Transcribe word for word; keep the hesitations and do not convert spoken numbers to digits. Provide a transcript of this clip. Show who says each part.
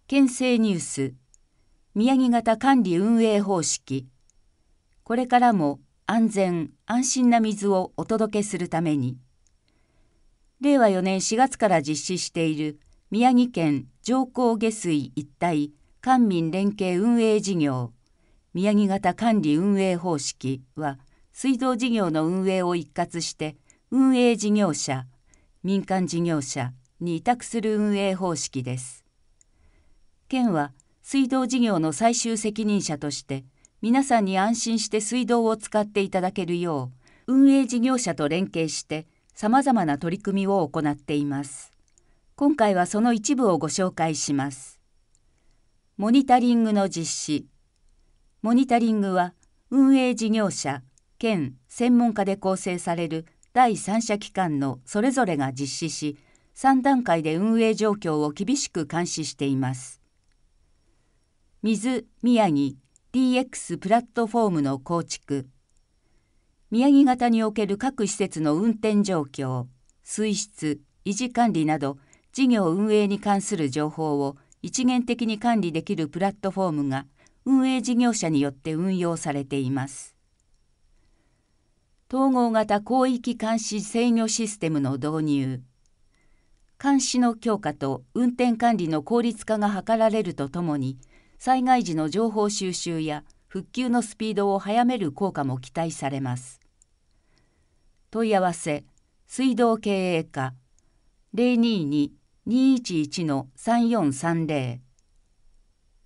Speaker 1: 県政ニュース、宮城型管理運営方式。これからも安全・安心な水をお届けするために、れいわよねんしがつから実施している宮城県上皇下水一体官民連携運営事業、宮城型管理運営方式は、水道事業の運営を一括して運営事業者、民間事業者に委託する運営方式です。県は水道事業の最終責任者として、皆さんに安心して水道を使っていただけるよう、運営事業者と連携してさまざまな取り組みを行っています。今回はその一部をご紹介します。モニタリングの実施。モニタリングは、運営事業者、県、専門家で構成される第三者機関のそれぞれが実施し、さんだんかいで運営状況を厳しく監視しています。水宮城 ディーエックス プラットフォームの構築。宮城型における各施設の運転状況、水質、維持管理など、事業運営に関する情報を一元的に管理できるプラットフォームが、運営事業者によって運用されています。統合型広域監視制御システムの導入。監視の強化と運転管理の効率化が図られるとともに、災害時の情報収集や復旧のスピードを早める効果も期待されます。問い合わせ、水道経営課 ゼロにーにーにーいちいちのさんよんさんゼロ